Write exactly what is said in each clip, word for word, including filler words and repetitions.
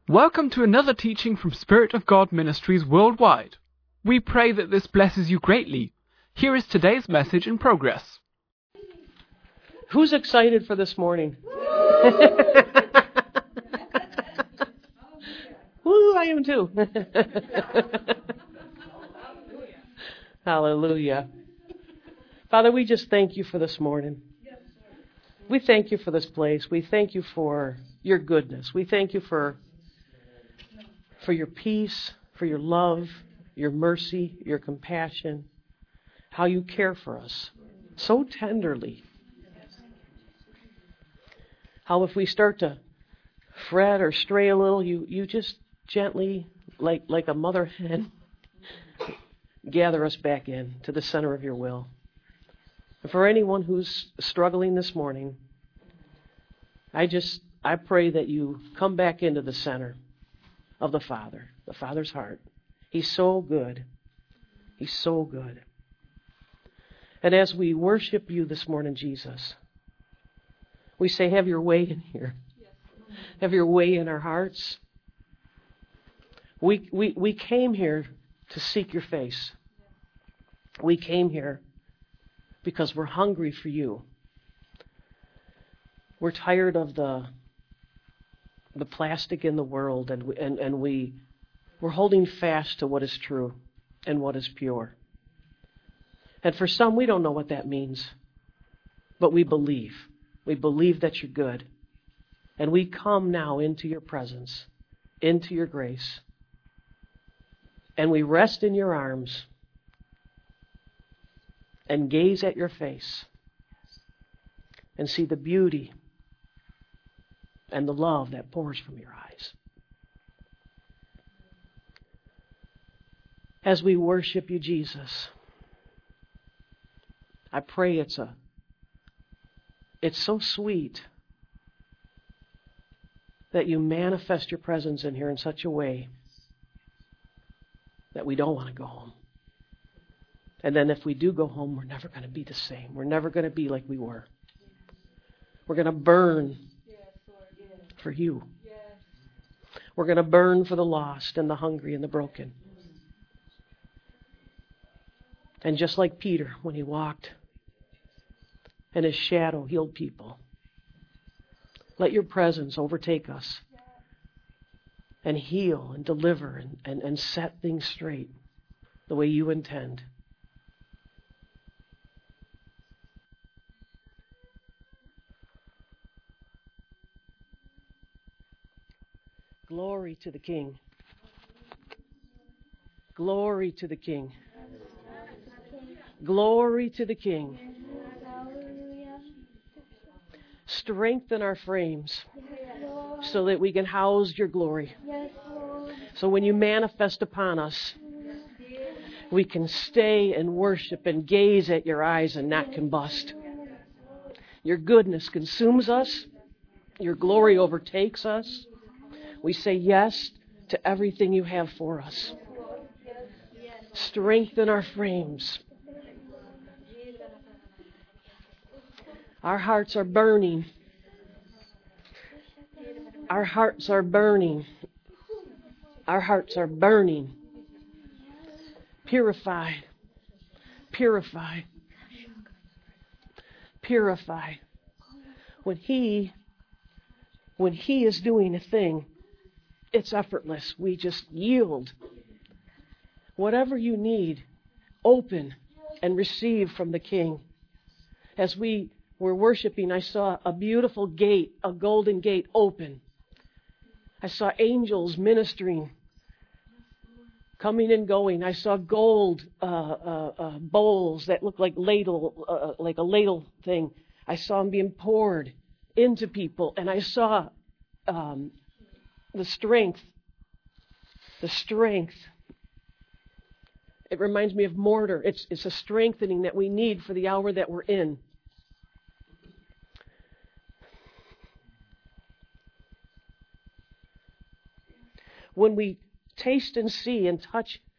Welcome to another teaching from Spirit of God Ministries worldwide. We pray that this blesses you greatly. Here is today's message in progress. Who's excited for this morning? Woo, I am too. Hallelujah. Father, we just thank you for this morning. We thank you for this place. We thank you for your goodness. We thank you for for your peace, for your love, your mercy, your compassion, how you care for us so tenderly. How if we start to fret or stray a little, you, you just gently, like, like a mother hen, gather us back in to the center of your will. And for anyone who's struggling this morning, I just, I pray that you come back into the center of the Father, the Father's heart. He's so good. He's so good. And as we worship you this morning, Jesus, we say, have your way in here. Have your way in our hearts. We, we, we came here to seek your face. We came here because we're hungry for you. We're tired of the the plastic in the world, and we, and, and we, we're holding fast to what is true and what is pure. And for some, we don't know what that means, but we believe. We believe that you're good. And we come now into your presence, into your grace, and we rest in your arms and gaze at your face and see the beauty and the love that pours from your eyes. As we worship you, Jesus, I pray it's a it's so sweet that you manifest your presence in here in such a way that we don't want to go home. And then if we do go home, we're never going to be the same. We're never going to be like we were. We're going to burn for you. We're going to burn for the lost and the hungry and the broken. And just like Peter, when he walked and his shadow healed people, let your presence overtake us and heal and deliver and, and, and set things straight the way you intend. Glory to the King. Glory to the King. Glory to the King. Strengthen our frames so that we can house your glory. So when you manifest upon us, we can stay and worship and gaze at your eyes and not combust. Your goodness consumes us. Your glory overtakes us. We say yes to everything you have for us. Strengthen our frames. Our hearts are burning. Our hearts are burning. Our hearts are burning. Purify. Purify. Purify. When He, when He is doing a thing, it's effortless. We just yield. Whatever you need, open and receive from the King. As we were worshiping, I saw a beautiful gate, a golden gate open. I saw angels ministering, coming and going. I saw gold uh, uh, uh, bowls that looked like ladle, uh, like a ladle thing. I saw them being poured into people, and I saw um, the strength, the strength. It reminds me of mortar. It's, it's a strengthening that we need for the hour that we're in. When we taste and see and touch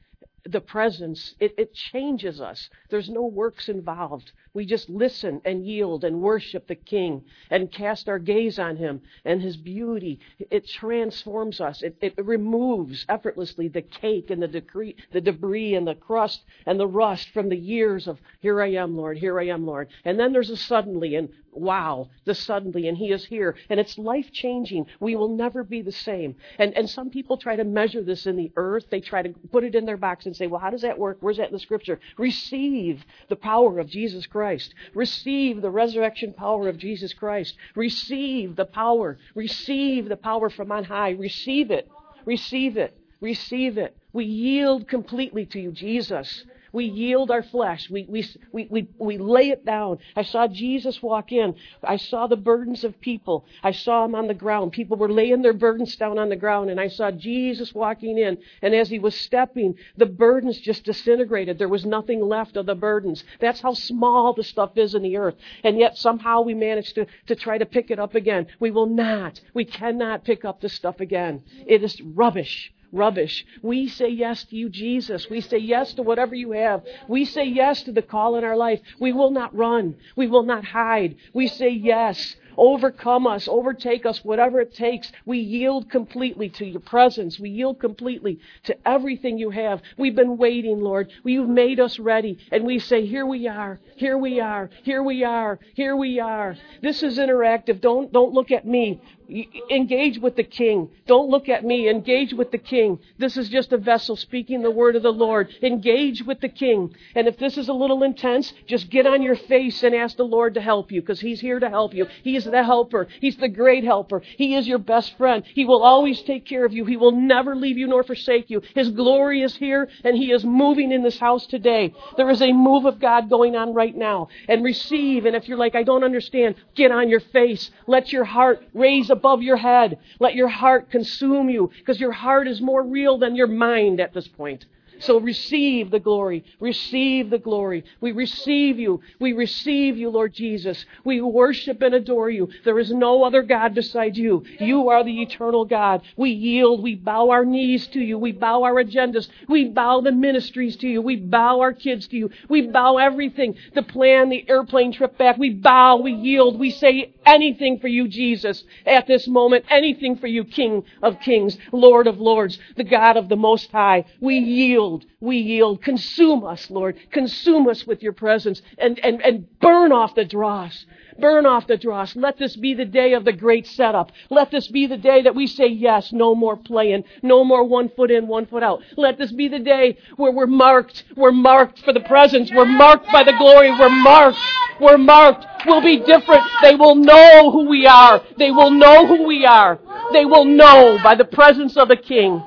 the presence, it, it changes us. There's no works involved. We just listen and yield and worship the King and cast our gaze on Him and His beauty. It transforms us. It, it removes effortlessly the cake and the debris, the debris and the crust and the rust from the years of, here I am, Lord, here I am, Lord. And then there's a suddenly, and wow, the suddenly, and He is here. And it's life-changing. We will never be the same. And, and some people try to measure this in the earth. They try to put it in their box and say, well, how does that work? Where's that in the Scripture? Receive the power of Jesus Christ. Receive the resurrection power of Jesus Christ. Receive the power. Receive the power from on high. Receive it. Receive it. Receive it. We yield completely to You, Jesus. We yield our flesh. We, we, we, we, we lay it down. I saw Jesus walk in. I saw the burdens of people. I saw Him on the ground. People were laying their burdens down on the ground, and I saw Jesus walking in. And as He was stepping, the burdens just disintegrated. There was nothing left of the burdens. That's how small the stuff is in the earth. And yet somehow we managed to, to try to pick it up again. We will not. We cannot pick up this stuff again. It is rubbish. Rubbish. We say yes to You, Jesus. We say yes to whatever You have. We say yes to the call in our life. We will not run. We will not hide. We say yes. Overcome us, overtake us, whatever it takes. We yield completely to Your presence. We yield completely to everything You have. We've been waiting, Lord. You've made us ready. And we say, here we are, here we are, here we are, here we are. This is interactive. Don't, don't look at me. Engage with the King. Don't look at me. Engage with the King. This is just a vessel speaking the word of the Lord. Engage with the King. And if this is a little intense, just get on your face and ask the Lord to help you, because He's here to help you. He is the helper. He's the great helper. He is your best friend. He will always take care of you. He will never leave you nor forsake you. His glory is here, and He is moving in this house today. There is a move of God going on right now. And receive. And if you're like, I don't understand, get on your face. Let your heart raise above your head. Let your heart consume you, because your heart is more real than your mind at this point. So receive the glory. Receive the glory. We receive You. We receive You, Lord Jesus. We worship and adore You. There is no other God beside You. You are the eternal God. We yield. We bow our knees to You. We bow our agendas. We bow the ministries to You. We bow our kids to You. We bow everything. The plan, the airplane trip back. We bow. We yield. We say anything for You, Jesus, at this moment. Anything for You, King of kings, Lord of lords, the God of the Most High. We yield. We yield. Consume us, Lord. Consume us with Your presence and, and, and burn off the dross. Burn off the dross. Let this be the day of the great setup. Let this be the day that we say yes, no more playing, no more one foot in, one foot out. Let this be the day where we're marked. We're marked for the presence. We're marked by the glory. We're marked. We're marked. We'll be different. They will know who we are. They will know who we are. They will know by the presence of the King.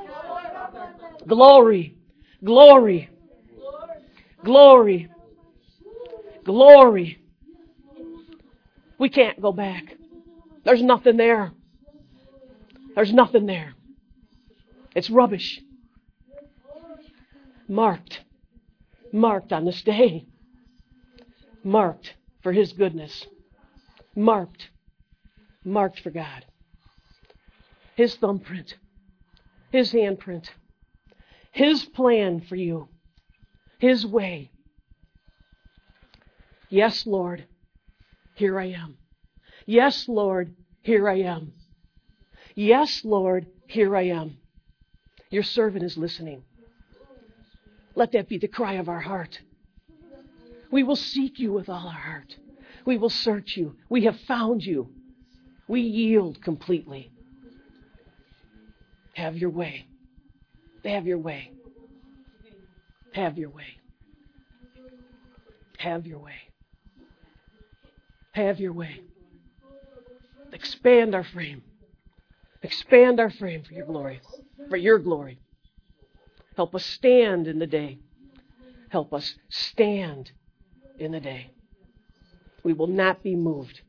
Glory. Glory. Glory. Glory. We can't go back. There's nothing there. There's nothing there. It's rubbish. Marked. Marked on this day. Marked for His goodness. Marked. Marked for God. His thumbprint. His handprint. His plan for you. His way. Yes, Lord, here I am. Yes, Lord, here I am. Yes, Lord, here I am. Your servant is listening. Let that be the cry of our heart. We will seek You with all our heart. We will search You. We have found You. We yield completely. Have Your way. Have Your way. Have Your way. Have Your way. Have Your way. Expand our frame. Expand our frame for Your glory. For Your glory. Help us stand in the day. Help us stand in the day. We will not be moved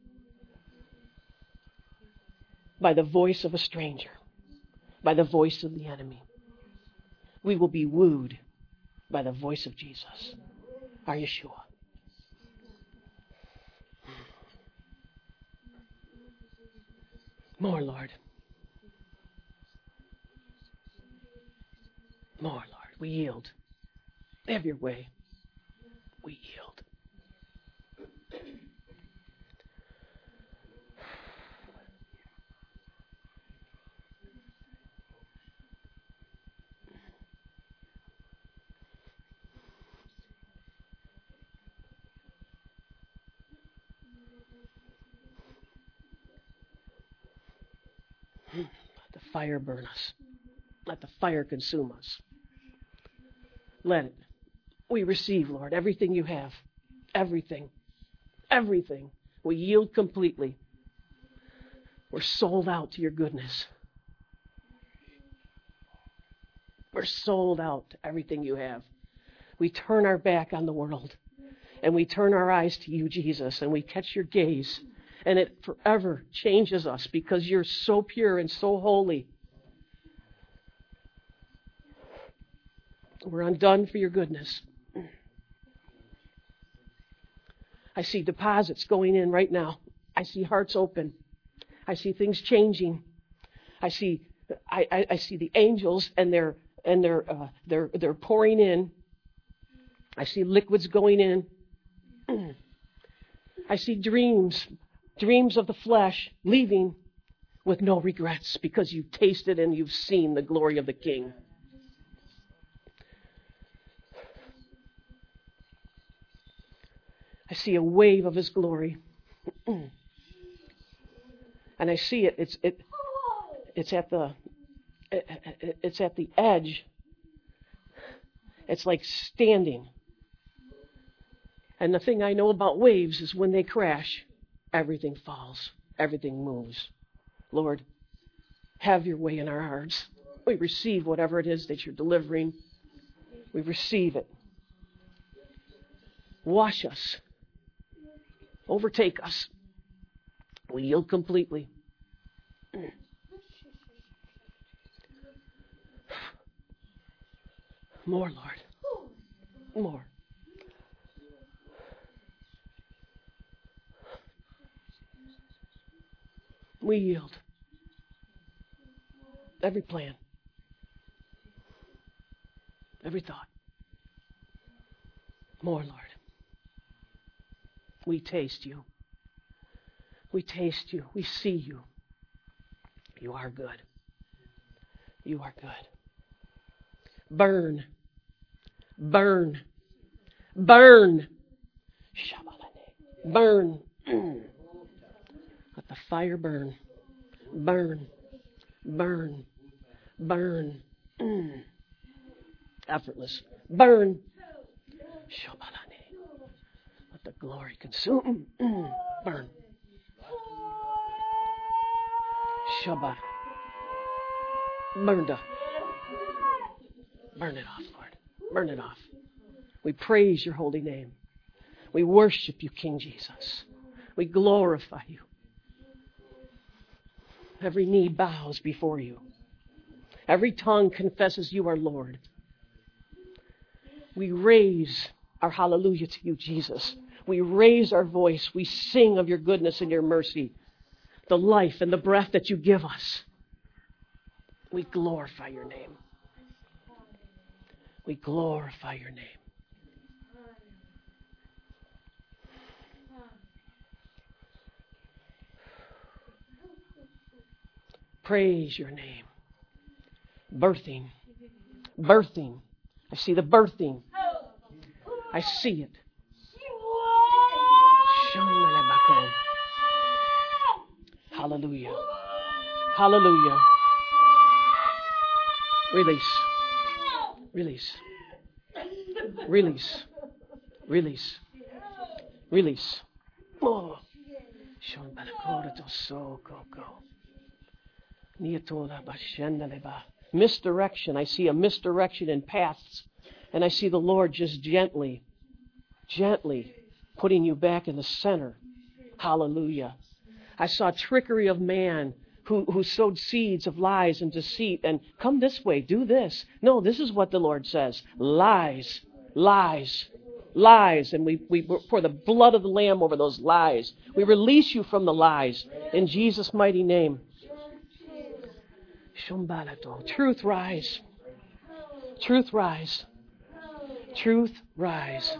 by the voice of a stranger, by the voice of the enemy. We will be wooed by the voice of Jesus, our Yeshua. More, Lord. More, Lord. We yield. Have your way. We yield. Let the fire burn us. Let the fire consume us. Let it. We receive, Lord, everything you have. Everything. Everything. We yield completely. We're sold out to your goodness. We're sold out to everything you have. We turn our back on the world. And we turn our eyes to you, Jesus, and we catch your gaze. And it forever changes us because you're so pure and so holy. We're undone for your goodness. I see deposits going in right now. I see hearts open. I see things changing. I see, I, I, I see the angels and they're and they're uh, they're they're pouring in. I see liquids going in. I see dreams, dreams of the flesh leaving with no regrets because you've tasted and you've seen the glory of the King. I see a wave of his glory. And I see it, it's it it's at the it's at the edge. It's like standing. And the thing I know about waves is when they crash, everything falls, everything moves. Lord, have your way in our hearts. We receive whatever it is that you're delivering. We receive it. Wash us. Overtake us. We yield completely. More, Lord. More. We yield. Every plan. Every thought. More, Lord. We taste you. We taste you. We see you. You are good. You are good. Burn. Burn. Burn. Burn. Let the fire burn. Burn. Burn. Burn. Effortless. Burn. Let the glory consume. Burn. Shabbat. Burned up. Burn it off, Lord. Burn it off. We praise your holy name. We worship you, King Jesus. We glorify you. Every knee bows before you. Every tongue confesses you are Lord. We raise our hallelujah to you, Jesus. We raise our voice. We sing of your goodness and your mercy, the life and the breath that you give us. We glorify your name. We glorify your name. Praise your name. Birthing. Birthing. I see the birthing. I see it. Hallelujah. Hallelujah. Release. Release. Release. Release. Release. Oh. Misdirection. I see a misdirection in paths. And I see the Lord just gently, gently putting you back in the center. Hallelujah. I saw trickery of man who, who sowed seeds of lies and deceit and come this way, do this. No, this is what the Lord says. Lies, lies, lies. And we, we pour the blood of the Lamb over those lies. We release you from the lies in Jesus' mighty name. Truth rise. Truth rise. truth rise.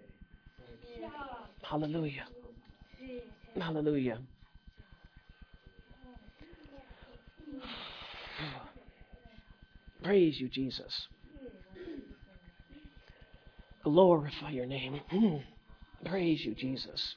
Hallelujah. Hallelujah. Praise you, Jesus. Glorify your name. Praise you, Jesus.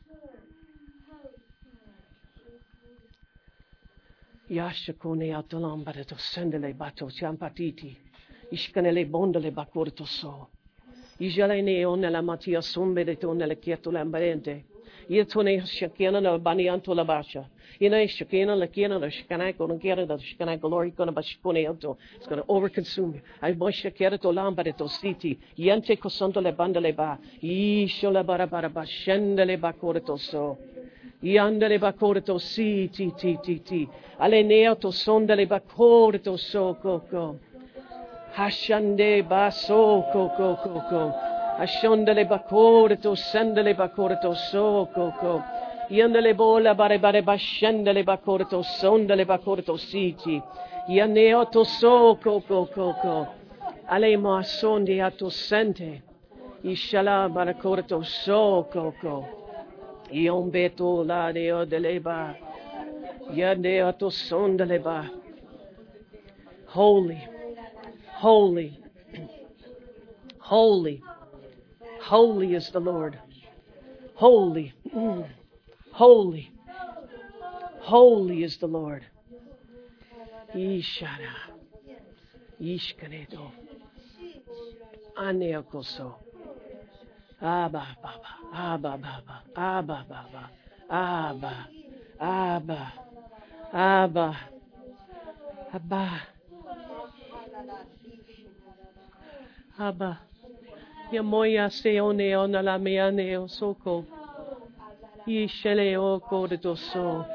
Yashakone atalam barato sendele bato champatiti. Ishkanele bondele bakurto so. Ijalene onela matia sombe de tonele quieto lambarente. Yetone shakena na banianto la basha. Ina shakena la kiena la shkanai kono kiera da shkanai glory kono bashkone auto. It's going to overconsume you. I bosha kiera to lambareto city. Yente kosanto le bandele ba. Ishola bara bara ba shendele bakurto so. Yandele bakurto si ti ti ti ti. Aleneo to sondele bakurto so koko. Hashande baso koko koko. Ashondele bakurto sendele bakurto so koko. Yandele bola bare bare bashendele bakurto sondele bakurto siti. Yaneo to so koko koko. Alemo asondi ato sente. Ishala barakurto so koko. Yombeto la deo de leba. Yandeo to sondeleba. Holy. Holy, holy, holy is the Lord. Holy, mm, holy, holy is the Lord. Ishara, Ishkaneto, Aneokoso, Abba, Baba, Abba, Baba, Abba, Baba, Abba, Abba, Abba, Abba. Abba, yamoya seone ona la meane o soko, ishele o kodeto so,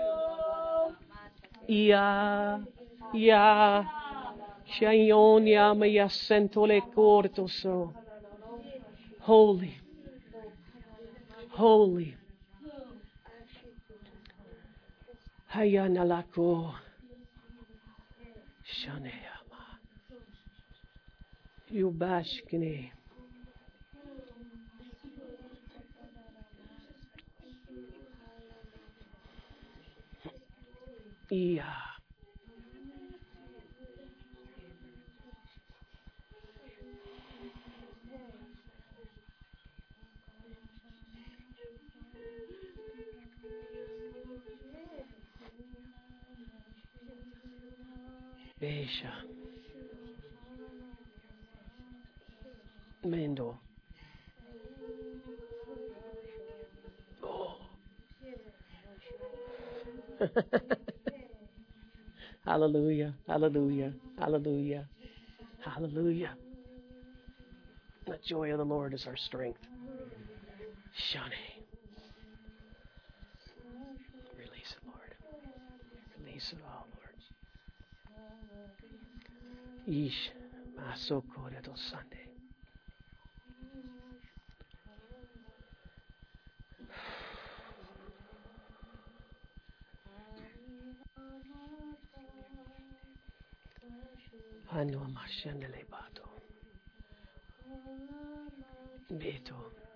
ia, ia, shayonia maya sentole kodeto so. Holy, holy, hayanalako, shanea. Yubashkine. Iya. Besha. Mendo. Oh. Hallelujah, hallelujah, hallelujah, hallelujah. The joy of the Lord is our strength. Shani. Release it, Lord. Release it all, Lord. Ish. Masoko redo Sunday. Anu amashendele bato. Beto.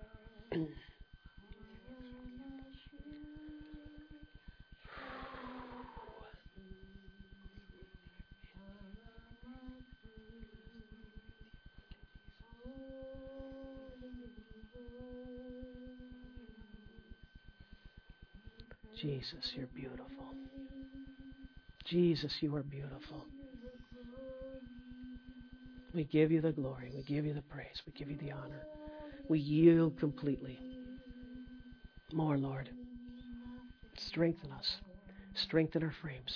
Jesus, you're beautiful. Jesus, you are beautiful. We give you the glory. We give you the praise. We give you the honor. We yield completely. More, Lord. Strengthen us. Strengthen our frames.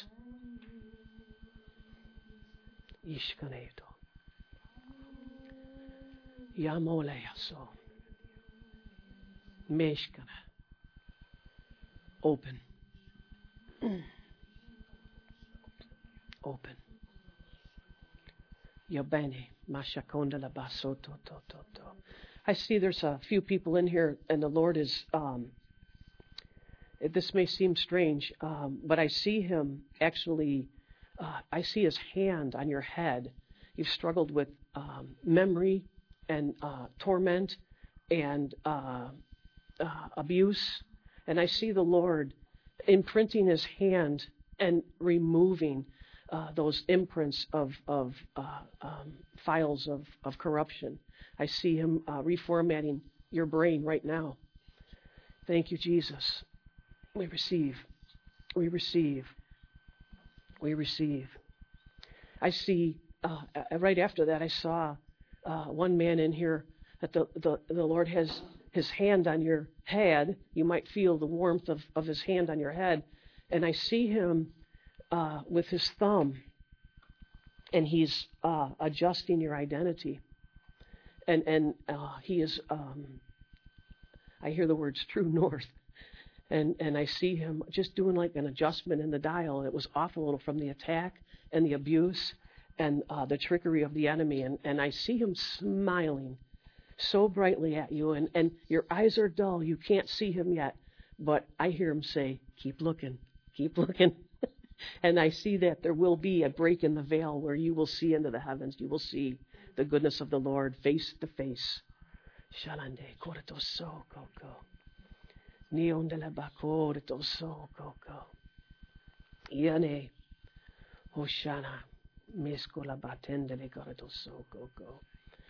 Ishkaneto. Yamoleaso. Meshkana. Open. Open. Yabane. Mashakonda la baso to to to to. I see there's a few people in here, and the Lord is, um, this may seem strange, um, but I see Him actually, uh, I see His hand on your head. You've struggled with um, memory and uh, torment and uh, uh, abuse. And I see the Lord imprinting his hand and removing uh, those imprints of, of uh, um, files of, of corruption. I see him uh, reformatting your brain right now. Thank you, Jesus. We receive. We receive. We receive. I see, uh, right after that, I saw uh, one man in here that the, the, the Lord has his hand on your head. You might feel the warmth of, of his hand on your head. And I see him uh, with his thumb, and he's uh, adjusting your identity. And, and uh, he is, um, I hear the words true north. And, and I see him just doing like an adjustment in the dial. It was off a little from the attack and the abuse and uh, the trickery of the enemy. And, and I see him smiling so brightly at you. And, and your eyes are dull. You can't see him yet. But I hear him say, keep looking, keep looking. And I see that there will be a break in the veil where you will see into the heavens. You will see the goodness of the Lord face to face. Shalande korto so koko. Neon de la bakorto so koko. Iane. Hoshana. Miskola batendele korto so koko.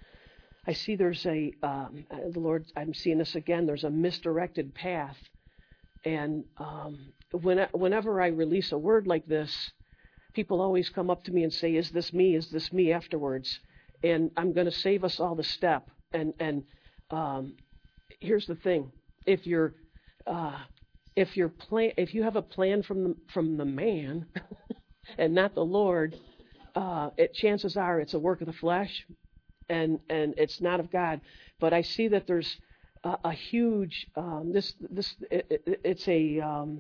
I see there's a, um, the Lord, I'm seeing this again, there's a misdirected path. And um, when, whenever I release a word like this, people always come up to me and say, is this me? Is this me afterwards? And I'm going to save us all the step. And, and um, here's the thing. If you're, uh, if you're plan, if you have a plan from the, from the man and not the Lord, uh, it, chances are it's a work of the flesh. And, and it's not of God. But I see that there's a, a huge, um, this, this, it, it, it's a, um,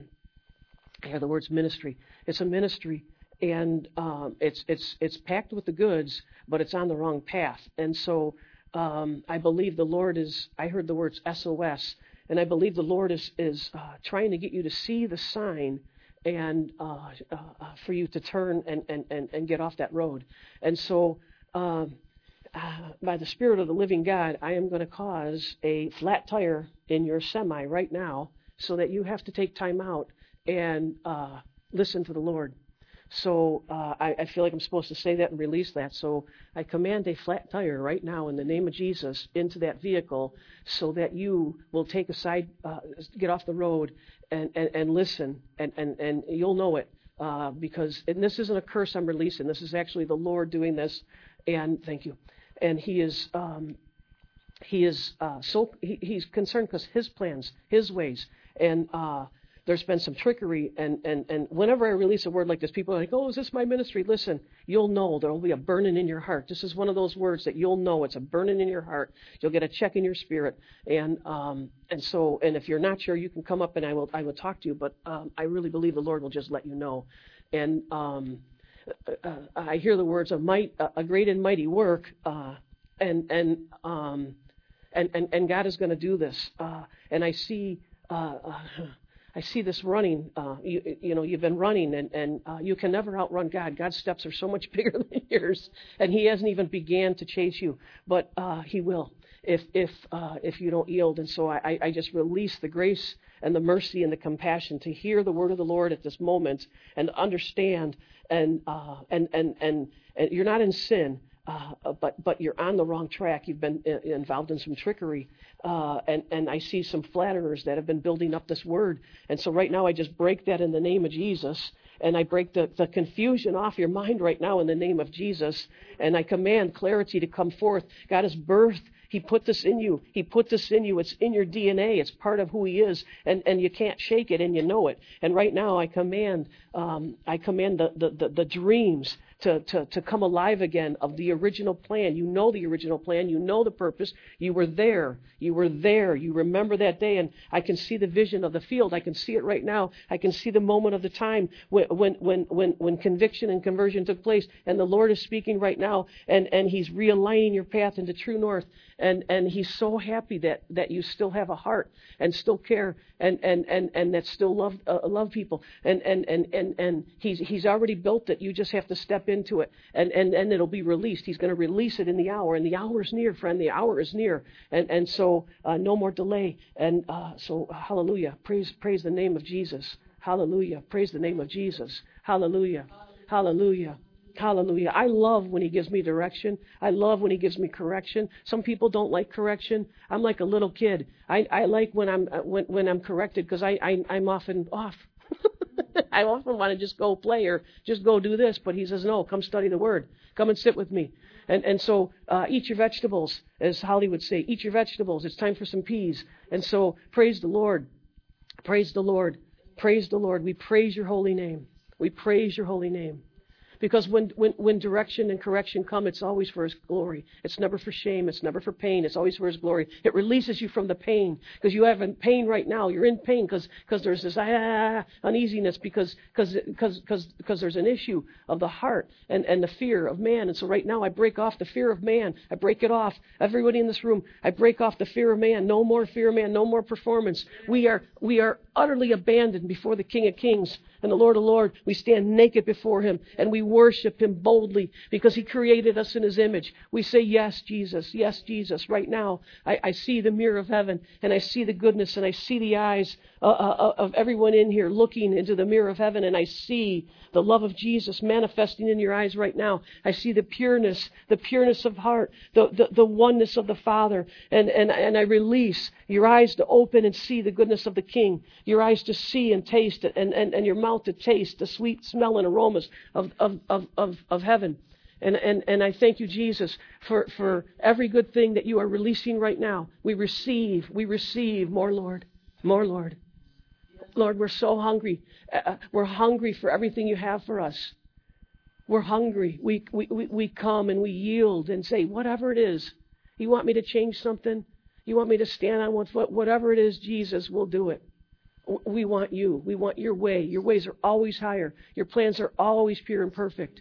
I hear the words ministry. It's a ministry, and um, it's, it's, it's packed with the goods, but it's on the wrong path. And so um, I believe the Lord is, I heard the words S O S, and I believe the Lord is, is uh, trying to get you to see the sign and uh, uh, for you to turn and, and, and, and get off that road. And so, um, Uh, by the Spirit of the living God, I am going to cause a flat tire in your semi right now so that you have to take time out and uh, listen to the Lord. So uh, I, I feel like I'm supposed to say that and release that. So I command a flat tire right now in the name of Jesus into that vehicle so that you will take a side, uh, get off the road and, and, and listen, and, and, and you'll know it. Uh, because, and this isn't a curse I'm releasing. This is actually the Lord doing this. And thank you. And he is, um, he is uh, so he, he's concerned because his plans, his ways, and uh, there's been some trickery. And, and, and whenever I release a word like this, people are like, "Oh, is this my ministry?" Listen, you'll know there will be a burning in your heart. This is one of those words that you'll know it's a burning in your heart. You'll get a check in your spirit, and um, and so and if you're not sure, you can come up and I will I will talk to you. But um, I really believe the Lord will just let you know, and. Um, Uh, I hear the words of might, uh, a great and mighty work, uh, and and um, and and and God is going to do this. Uh, and I see, uh, uh, I see this running. Uh, you, you know, you've been running, and and uh, you can never outrun God. God's steps are so much bigger than yours, and He hasn't even began to chase you, but uh, He will if if uh, if you don't yield. And so I, I just release the grace and the mercy and the compassion to hear the word of the Lord at this moment and understand. And, uh, and and and and you're not in sin, uh, but but you're on the wrong track. You've been in, involved in some trickery, uh, and and I see some flatterers that have been building up this word. And so right now I just break that in the name of Jesus, and I break the, the confusion off your mind right now in the name of Jesus, and I command clarity to come forth. God has birthed. He put this in you. He put this in you. It's in your D N A. It's part of who He is, and, and you can't shake it, and you know it. And right now, I command, um, I command the, the, the, the dreams to, to, to come alive again of the original plan. You know the original plan. You know the purpose. You were there. You were there. You remember that day, and I can see the vision of the field. I can see it right now. I can see the moment of the time when, when, when, when, when conviction and conversion took place, and the Lord is speaking right now, and, and He's realigning your path into true north, and, and He's so happy that, that you still have a heart, and still care, and, and, and, and that still love, uh, love people, and, and, and, and, and He's, He's already built it. You just have to step into it, and, and, and it'll be released. He's going to release it in the hour, and the hour is near, friend. The hour is near, and, and so uh, no more delay, and uh, so hallelujah. Praise, praise the name of Jesus. Hallelujah. Praise the name of Jesus. Hallelujah. Hallelujah. Hallelujah. I love when He gives me direction. I love when He gives me correction. Some people don't like correction. I'm like a little kid. I, I like when I'm uh, when when I'm corrected because I, I I'm often off. I often want to just go play or just go do this, but He says, no, come study the Word. Come and sit with me. And and so uh, eat your vegetables, as Holly would say. Eat your vegetables. It's time for some peas. And so praise the Lord. Praise the Lord. Praise the Lord. We praise your holy name. We praise your holy name. Because when, when, when direction and correction come, it's always for His glory. It's never for shame. It's never for pain. It's always for His glory. It releases you from the pain. Because you have in pain right now. You're in pain because because there's this ah, uneasiness because because because because because there's an issue of the heart and, and the fear of man. And so right now I break off the fear of man. I break it off. Everybody in this room, I break off the fear of man. No more fear of man. No more performance. We are we are utterly abandoned before the King of Kings and the Lord of Lords. We stand naked before Him and we worship Him boldly because He created us in His image. We say, yes, Jesus. Yes, Jesus. Right now, I, I see the mirror of heaven and I see the goodness and I see the eyes uh, uh, of everyone in here looking into the mirror of heaven, and I see the love of Jesus manifesting in your eyes right now. I see the pureness, the pureness of heart, the, the, the oneness of the Father, and, and, and I release your eyes to open and see the goodness of the King, your eyes to see and taste it, and, and, and your mouth to taste the sweet smell and aromas of, of, of, of, of heaven. And, and, and I thank you, Jesus, for, for every good thing that you are releasing right now. We receive, we receive more, Lord, more, Lord. Lord, we're so hungry. Uh, we're hungry for everything you have for us. We're hungry. We, we, we, we come and we yield and say, whatever it is, you want me to change something? You want me to stand on one foot? Whatever it is, Jesus, we'll do it. We want you. We want your way. Your ways are always higher. Your plans are always pure and perfect.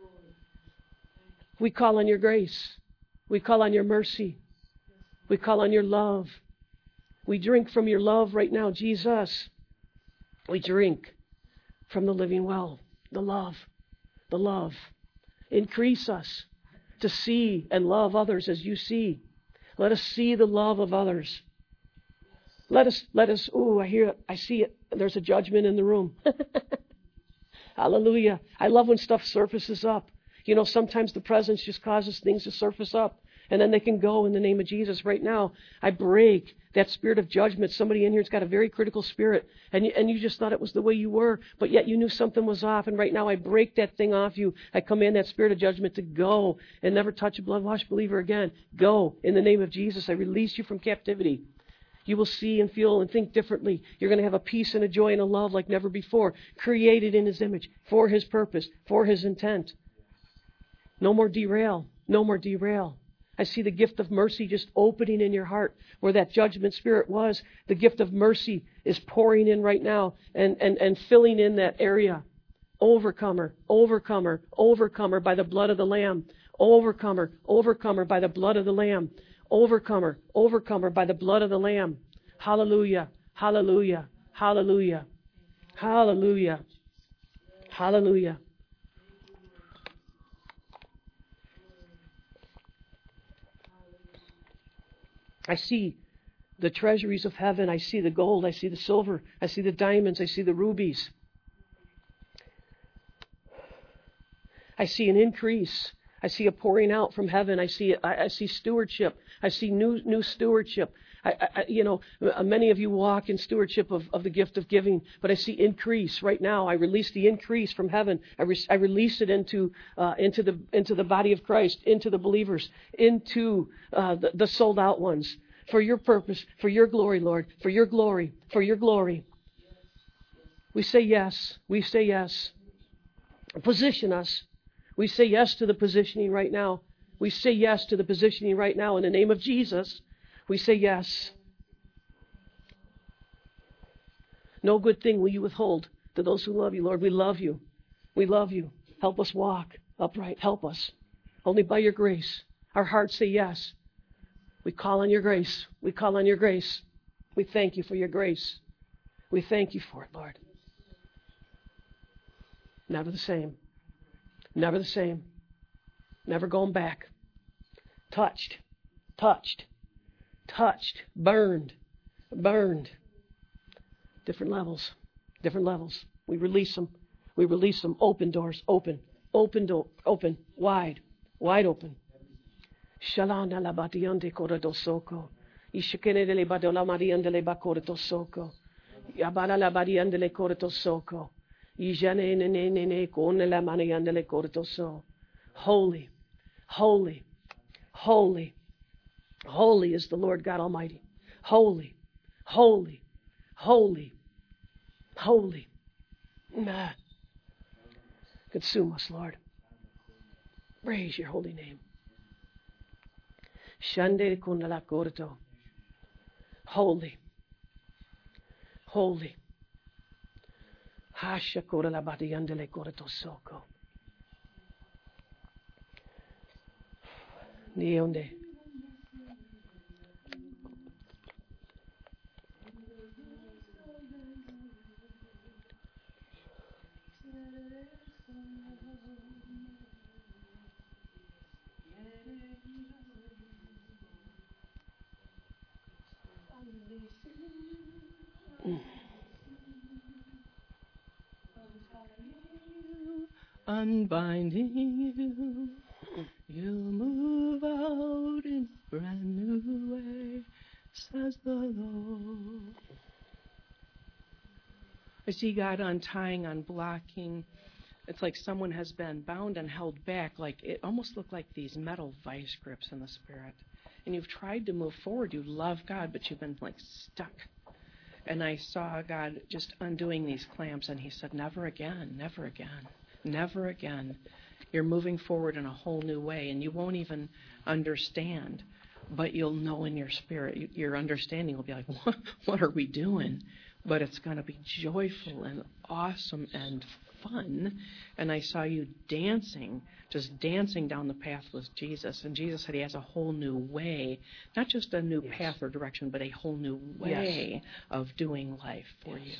We call on your grace. We call on your mercy. We call on your love. We drink from your love right now, Jesus. We drink from the living well, the love, the love. Increase us to see and love others as you see. Let us see the love of others. Let us, let us, ooh, I hear it, I see it. There's a judgment in the room. Hallelujah. I love when stuff surfaces up. You know, sometimes the presence just causes things to surface up, and then they can go in the name of Jesus. Right now, I break that spirit of judgment. Somebody in here has got a very critical spirit, and you, and you just thought it was the way you were, but yet you knew something was off, and right now I break that thing off you. I command that spirit of judgment to go and never touch a blood-washed believer again. Go in the name of Jesus. I release you from captivity. You will see and feel and think differently. You're going to have a peace and a joy and a love like never before, created in His image, for His purpose, for His intent. No more derail. No more derail. I see the gift of mercy just opening in your heart where that judgment spirit was. The gift of mercy is pouring in right now and, and, and filling in that area. Overcomer, overcomer, overcomer by the blood of the Lamb. Overcomer, overcomer by the blood of the Lamb. Overcomer, overcomer by the blood of the Lamb. Hallelujah, hallelujah, hallelujah, hallelujah, hallelujah. I see the treasuries of heaven. I see the gold. I see the silver. I see the diamonds. I see the rubies. I see an increase. I see a pouring out from heaven. I see I, I see stewardship. I see new new stewardship. I, I, you know, many of you walk in stewardship of, of the gift of giving, but I see increase right now. I release the increase from heaven. I, re- I release it into uh, into the into the body of Christ, into the believers, into uh, the, the sold out ones, for your purpose, for your glory, Lord, for your glory, for your glory. We say yes. We say yes. Position us. We say yes to the positioning right now. We say yes to the positioning right now in the name of Jesus. We say yes. No good thing will you withhold To those who love you, Lord, we love you. We love you. Help us walk upright. Help us. Only by your grace. Our hearts say yes. We call on your grace. We call on your grace. We thank you for your grace. We thank you for it, Lord. Never the same. Never the same. Never going back. Touched. Touched. Touched. Burned. Burned. Different levels. Different levels. We release them. We release them. Open doors. Open. Open door. Open. Wide. Wide open. Shalanda la batiante corridor soko. Ishikene de badola mariande le bacorito soko. Yabala la bariande le corridor soko. Ijane ne ne ne ne con la mariande le corridor so. Holy. Holy. Holy. Holy is the Lord God Almighty. Holy. Holy. Holy. Holy. Nah. Consume us, Lord. Praise your holy name. Shande kundala corto. Holy. Holy. Hasha korala badiandele corto soko. Nionde. Unbinding you, you'll move out in a brand new way, says the Lord. I see God untying, unblocking. It's like someone has been bound and held back, like it almost looked like these metal vice grips in the Spirit. And you've tried to move forward. You love God, but you've been like stuck. And I saw God just undoing these clamps, and he said, never again, never again. Never again. You're moving forward in a whole new way, and you won't even understand, but you'll know in your spirit. Your understanding will be like, what, what are we doing? But it's going to be joyful and awesome and fun. And I saw you dancing, just dancing down the path with Jesus. And Jesus said he has a whole new way, not just a new yes. path or direction, but a whole new way yes. of doing life for yes. you.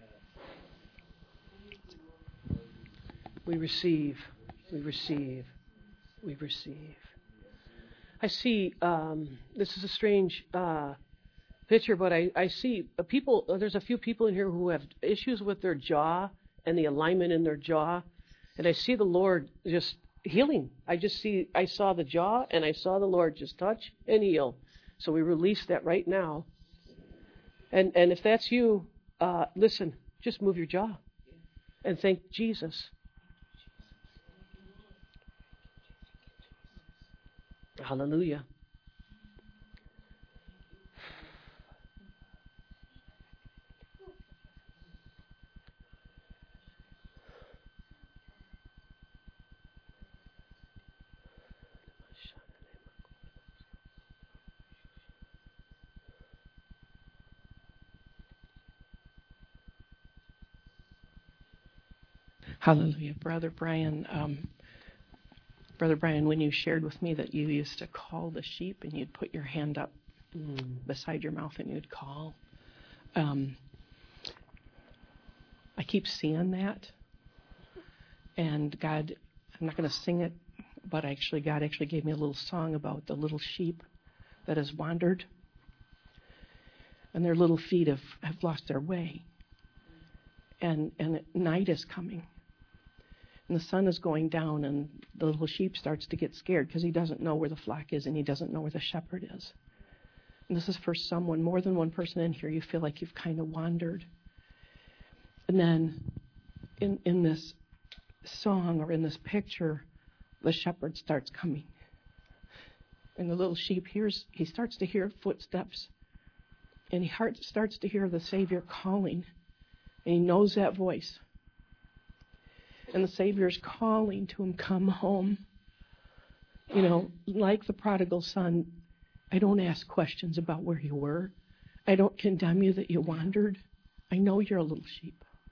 We receive, we receive, we receive. I see, um, this is a strange uh, picture, but I, I see a people, there's a few people in here who have issues with their jaw and the alignment in their jaw. And I see the Lord just healing. I just see, I saw the jaw and I saw the Lord just touch and heal. So we release that right now. And, and if that's you, uh, listen, just move your jaw and thank Jesus. Hallelujah. Hallelujah. Brother Brian, um, Brother Brian, when you shared with me that you used to call the sheep and you'd put your hand up mm. beside your mouth and you'd call, um, I keep seeing that. And God, I'm not going to sing it, but actually God actually gave me a little song about the little sheep that has wandered. And their little feet have, have lost their way. And, and night is coming. And the sun is going down, and the little sheep starts to get scared because he doesn't know where the flock is and he doesn't know where the shepherd is. And this is for someone, more than one person in here, you feel like you've kind of wandered. And then in, in this song or in this picture, the shepherd starts coming. And the little sheep hears, he starts to hear footsteps. And he heart, starts to hear the Savior calling. And he knows that voice. And the Savior's calling to him, come home. You know, like the prodigal son, I don't ask questions about where you were. I don't condemn you that you wandered. I know you're a little sheep.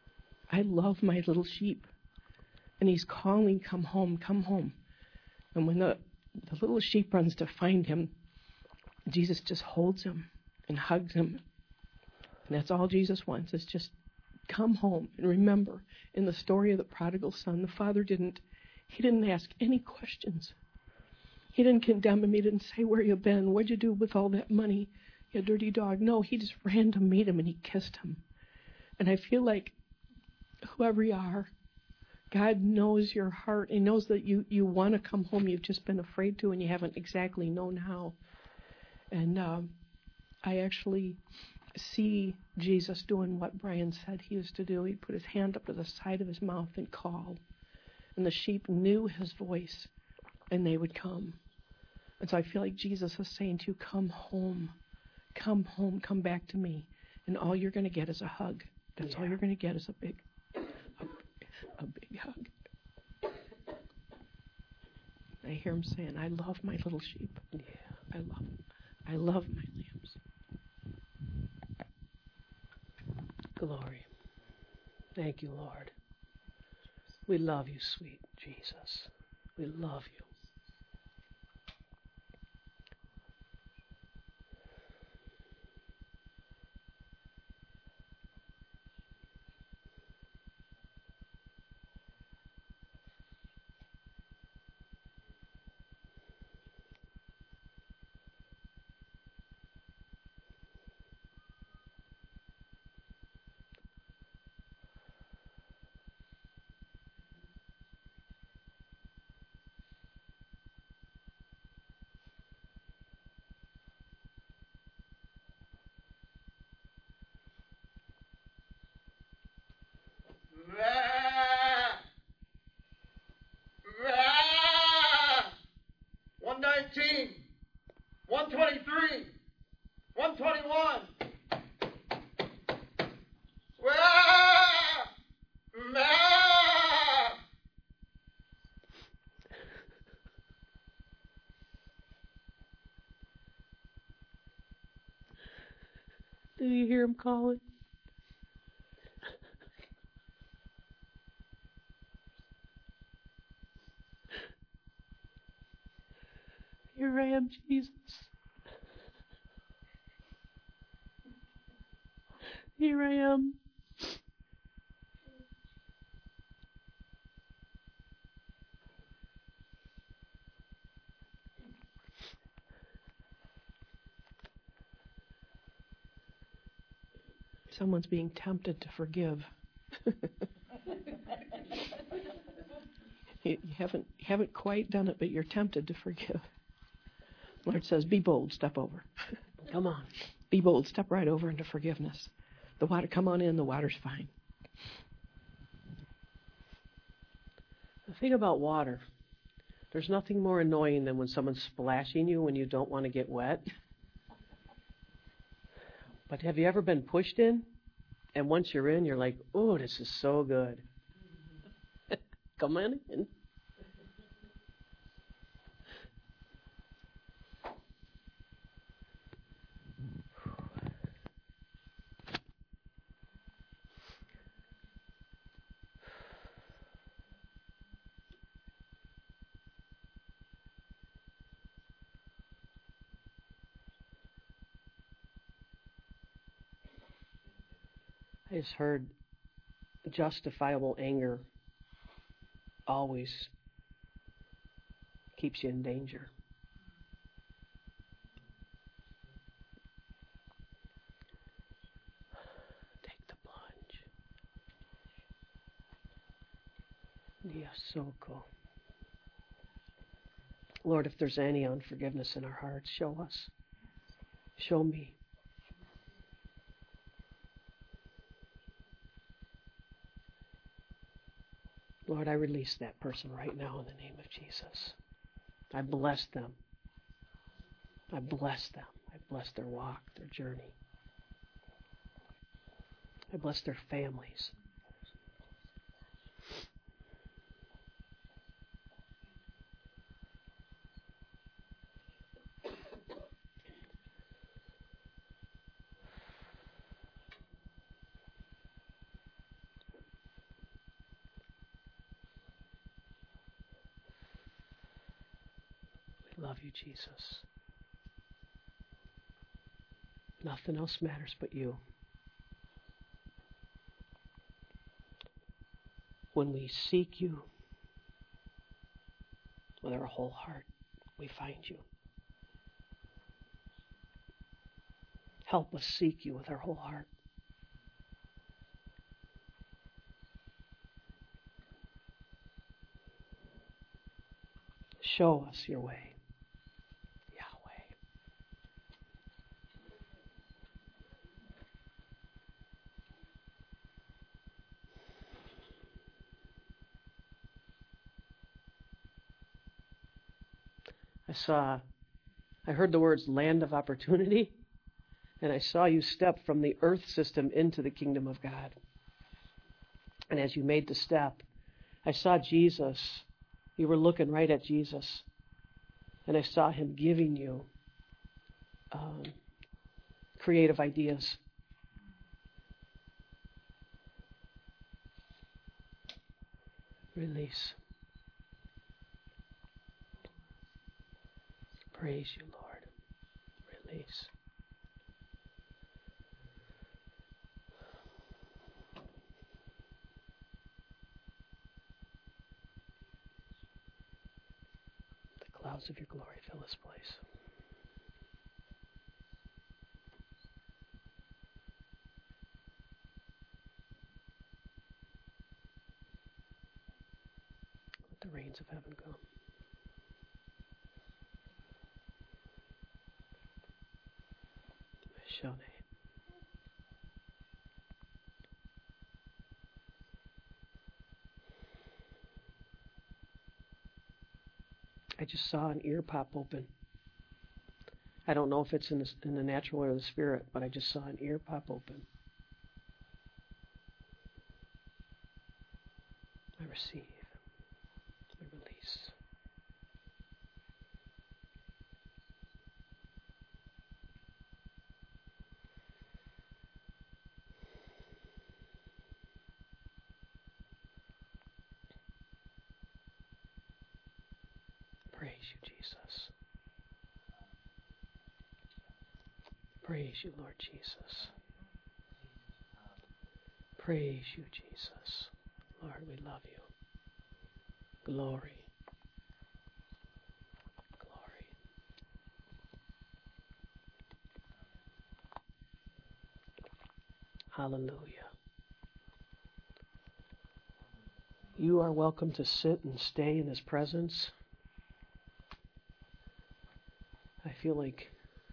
I love my little sheep. And he's calling, come home, come home. And when the, the little sheep runs to find him, Jesus just holds him and hugs him. And that's all Jesus wants, is just come home. And remember, in the story of the prodigal son, the father didn't, he didn't ask any questions. He didn't condemn him. He didn't say, where you been? What'd you do with all that money? You dirty dog. No, he just ran to meet him and he kissed him. And I feel like whoever you are, God knows your heart. He knows that you, you want to come home. You've just been afraid to, and you haven't exactly known how. And um, I actually see Jesus doing what Brian said he used to do. He'd put his hand up to the side of his mouth and call. And the sheep knew his voice, and they would come. And so I feel like Jesus is saying to you, come home. Come home. Come back to me. And all you're going to get is a hug. That's yeah. all you're going to get is a big A big hug. I hear him saying, I love my little sheep. Yeah, I love them. I love my lambs. Glory. Thank you, Lord. We love you, sweet Jesus. We love you. one nineteen, one twenty-three, one twenty-one. Do you hear him calling? Here I am, Jesus. Here I am. Someone's being tempted to forgive. you, you haven't you haven't quite done it, but you're tempted to forgive. Lord says, be bold, step over. Come on. Be bold, step right over into forgiveness. The water, come on in, the water's fine. The thing about water, there's nothing more annoying than when someone's splashing you when you don't want to get wet. But have you ever been pushed in? And once you're in, you're like, oh, this is so good. Come on in. I just heard justifiable anger always keeps you in danger. Take the plunge. Yes, so cool. Lord, if there's any unforgiveness in our hearts, show us. Show me. Lord, I release that person right now in the name of Jesus. I bless them. I bless them. I bless their walk, their journey. I bless their families. love you, Jesus. Nothing else matters but you. When we seek you with our whole heart, we find you. Help us seek you with our whole heart. Show us your way, Yahweh. I saw, I heard the words land of opportunity, and I saw you step from the earth system into the kingdom of God. And as you made the step, I saw Jesus. You were looking right at Jesus, and I saw him giving you um, creative ideas. Release. Praise you, Lord. Release. Clouds of your glory fill this place. Let the rains of heaven come. Shone. I just saw an ear pop open. I don't know if it's in the, in the natural or the spirit, but I just saw an ear pop open. I receive. I release. Praise you, Jesus. Praise you, Lord Jesus. Praise you, Jesus. Lord, we love you. Glory. Glory. Hallelujah. You are welcome to sit and stay in His presence. I feel like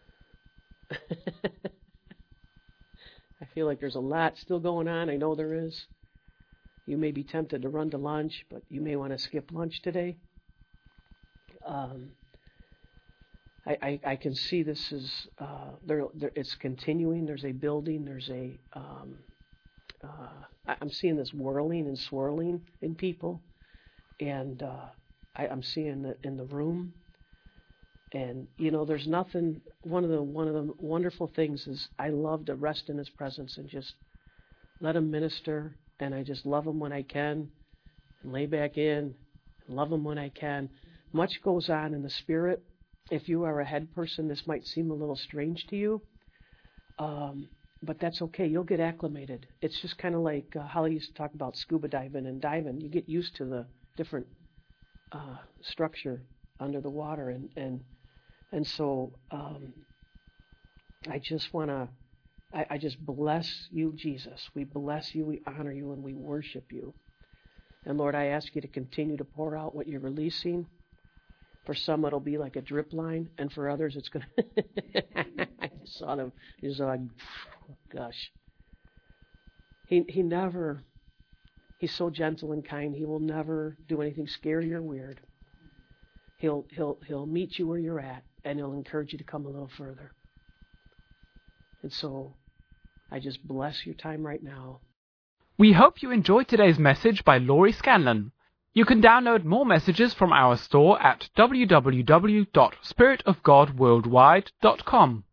I feel like there's a lot still going on. I know there is. You may be tempted to run to lunch, but you may want to skip lunch today. Um, I, I, I can see this is uh, there, there. It's continuing. There's a building. There's a. Um, uh, I'm seeing this whirling and swirling in people, and uh, I, I'm seeing it in the room. And you know, there's nothing. One of the one of the wonderful things is I love to rest in His presence and just let Him minister. And I just love Him when I can, and lay back in, and love Him when I can. Much goes on in the Spirit. If you are a head person, this might seem a little strange to you, um, but that's okay. You'll get acclimated. It's just kind of like uh, Holly used to talk about scuba diving and diving. You get used to the different uh, structure under the water, and and and so um, I just want to. I, I just bless you, Jesus. We bless you, we honor you, and we worship you. And Lord, I ask you to continue to pour out what you're releasing. For some, it'll be like a drip line, and for others, it's going to... I just saw them. Just like, gosh. He, he never... He's so gentle and kind. He will never do anything scary or weird. He'll, he'll, he'll meet you where you're at, and he'll encourage you to come a little further. And so... I just bless your time right now. We hope you enjoyed today's message by Laurie Scanlon. You can download more messages from our store at w w w dot spirit of god worldwide dot com.